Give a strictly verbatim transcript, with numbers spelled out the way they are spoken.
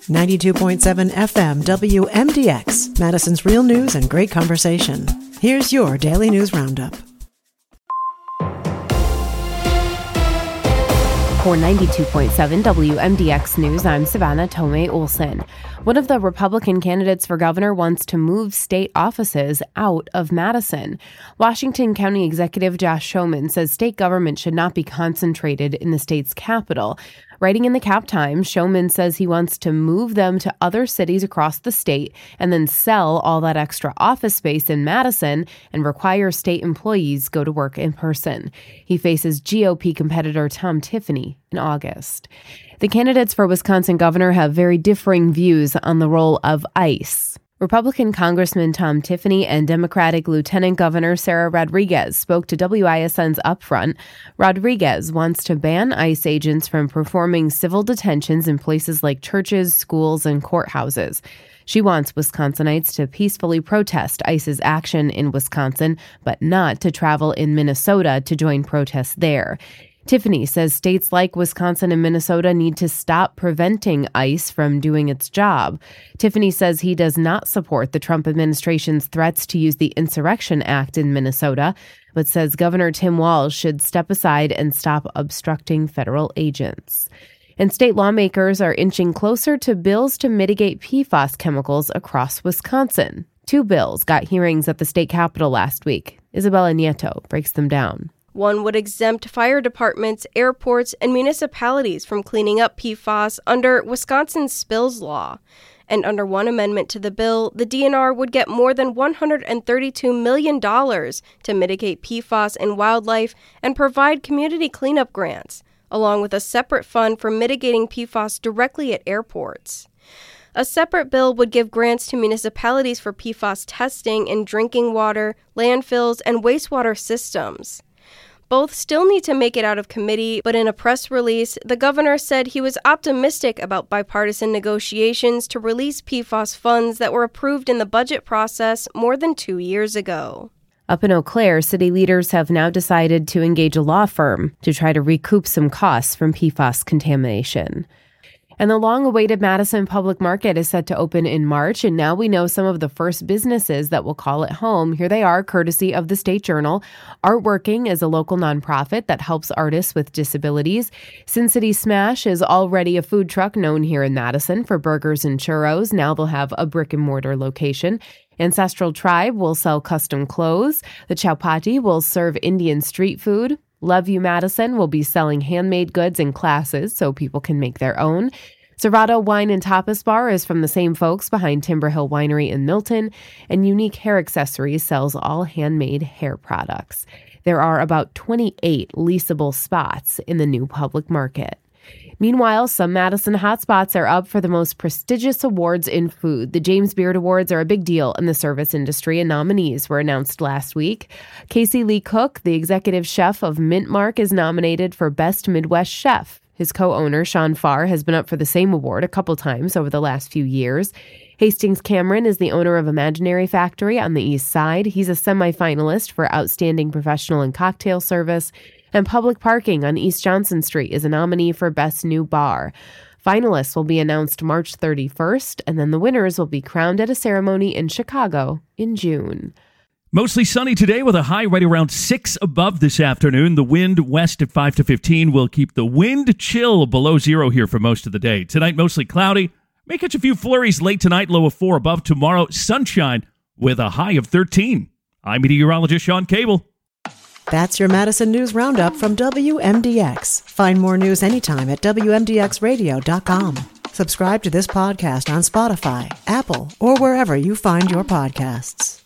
ninety-two point seven F M W M D X, Madison's real news and great conversation. Here's your Daily News Roundup. For ninety-two point seven W M D X News, I'm Savannah Tomei Olson. One of the Republican candidates for governor wants to move state offices out of Madison. Washington County Executive Josh Schoemann says state government should not be concentrated in the state's capital. Writing in the Cap Times, Schoemann says he wants to move them to other cities across the state and then sell all that extra office space in Madison and require state employees go to work in person. He faces G O P competitor Tom Tiffany in August. The candidates for Wisconsin governor have very differing views on the role of ICE. Republican Congressman Tom Tiffany and Democratic Lieutenant Governor Sarah Rodriguez spoke to W I S N's Upfront. Rodriguez wants to ban ICE agents from performing civil detentions in places like churches, schools, and courthouses. She wants Wisconsinites to peacefully protest ICE's action in Wisconsin, but not to travel in Minnesota to join protests there. Tiffany says states like Wisconsin and Minnesota need to stop preventing ICE from doing its job. Tiffany says he does not support the Trump administration's threats to use the Insurrection Act in Minnesota, but says Governor Tim Walz should step aside and stop obstructing federal agents. And state lawmakers are inching closer to bills to mitigate P FAS chemicals across Wisconsin. Two bills got hearings at the state capitol last week. Isabella Nieto breaks them down. One would exempt fire departments, airports, and municipalities from cleaning up P FAS under Wisconsin's spills law. And under one amendment to the bill, the D N R would get more than one hundred thirty-two million dollars to mitigate P FAS in wildlife and provide community cleanup grants, along with a separate fund for mitigating P FAS directly at airports. A separate bill would give grants to municipalities for P FAS testing in drinking water, landfills, and wastewater systems. Both still need to make it out of committee, but in a press release, the governor said he was optimistic about bipartisan negotiations to release P FAS funds that were approved in the budget process more than two years ago. Up in Eau Claire, city leaders have now decided to engage a law firm to try to recoup some costs from P FAS contamination. And the long-awaited Madison Public Market is set to open in March, and now we know some of the first businesses that will call it home. Here they are, courtesy of the State Journal. Artworking is a local nonprofit that helps artists with disabilities. Sin City Smash is already a food truck known here in Madison for burgers and churros. Now they'll have a brick-and-mortar location. Ancestral Tribe will sell custom clothes. The Chowpatty will serve Indian street food. Love You Madison will be selling handmade goods and classes so people can make their own. Serrato Wine and Tapas Bar is from the same folks behind Timber Hill Winery in Milton, and Unique Hair Accessories sells all handmade hair products. There are about twenty-eight leasable spots in the new public market. Meanwhile, some Madison hotspots are up for the most prestigious awards in food. The James Beard Awards are a big deal in the service industry, and nominees were announced last week. Casey Lee Cook, the executive chef of Mint Mark, is nominated for Best Midwest Chef. His co-owner, Sean Farr, has been up for the same award a couple times over the last few years. Hastings Cameron is the owner of Imaginary Factory on the East Side. He's a semifinalist for Outstanding Professional and Cocktail Service. And Public Parking on East Johnson Street is a nominee for Best New Bar. Finalists will be announced March thirty-first, and then the winners will be crowned at a ceremony in Chicago in June. Mostly sunny today with a high right around six above this afternoon. The wind west at five to fifteen will keep the wind chill below zero here for most of the day. Tonight, mostly cloudy. May catch a few flurries late tonight, low of four above. Tomorrow, sunshine with a high of thirteen. I'm meteorologist Sean Cable. That's your Madison News Roundup from W M D X. Find more news anytime at W M D X radio dot com. Subscribe to this podcast on Spotify, Apple, or wherever you find your podcasts.